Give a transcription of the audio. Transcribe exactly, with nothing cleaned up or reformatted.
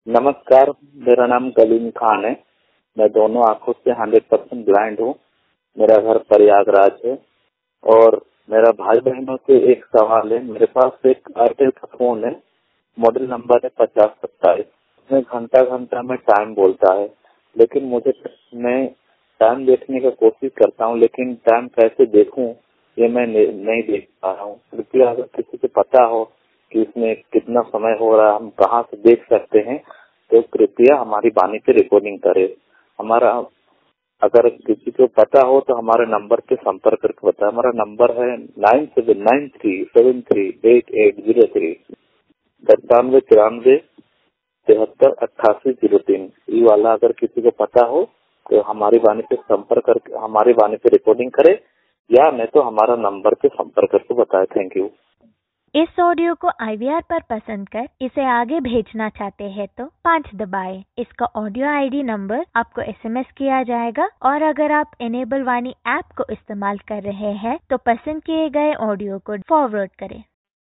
नमस्कार, मेरा नाम कलीम खान है। मैं दोनों आंखों से हंड्रेड परसेंट ब्लाइंड हूँ। मेरा घर प्रयागराज है और मेरा भाई बहनों से एक सवाल है। मेरे पास एक एयरटेल का फोन है, मॉडल नंबर है पचास सत्ताईस। उसमें घंटा घंटा में टाइम बोलता है, लेकिन मुझे मैं टाइम देखने की कोशिश करता हूँ, लेकिन टाइम कैसे देखूँ ये मैं नहीं देख पा रहा हूँ। कृपया अगर किसी को पता हो कि इसमें कितना समय हो रहा है, हम कहाँ से देख सकते हैं, तो कृपया हमारी वाणी पे रिकॉर्डिंग करे। हमारा अगर किसी को पता हो तो हमारे नंबर पे संपर्क करके बताए। हमारा नंबर है nine seven nine three seven three eight eight zero three सत्तानवे तिरानवे तिहत्तर अट्ठासी जीरो तीन। ये वाला अगर किसी को पता हो तो हमारी वाणी पे संपर्क करके हमारी वाणी पे रिकॉर्डिंग करे, या नहीं तो हमारा नंबर पे संपर्क करके बताए। Thank you. इस ऑडियो को आई वी आर पर पसंद कर इसे आगे भेजना चाहते हैं तो पाँच दबाएं। इसका ऑडियो आई डी नंबर आपको एस एम एस किया जाएगा, और अगर आप इनेबल वाणी ऐप को इस्तेमाल कर रहे हैं तो पसंद किए गए ऑडियो को फॉरवर्ड करें।